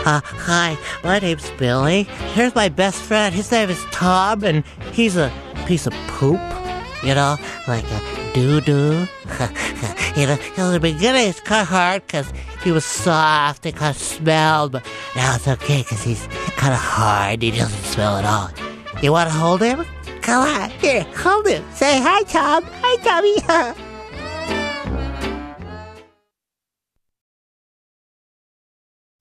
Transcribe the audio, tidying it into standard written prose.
Hi, my name's Billy. Here's my best friend. His name is Tom, and he's a piece of poop. You know, like a doo-doo. You know, in the beginning it's kind of hard because he was soft and kind of smelled, but now it's okay because he's kind of hard. He doesn't smell at all. You want to hold him? Come on, here, hold him. Say hi, Tom. Hi, Tommy.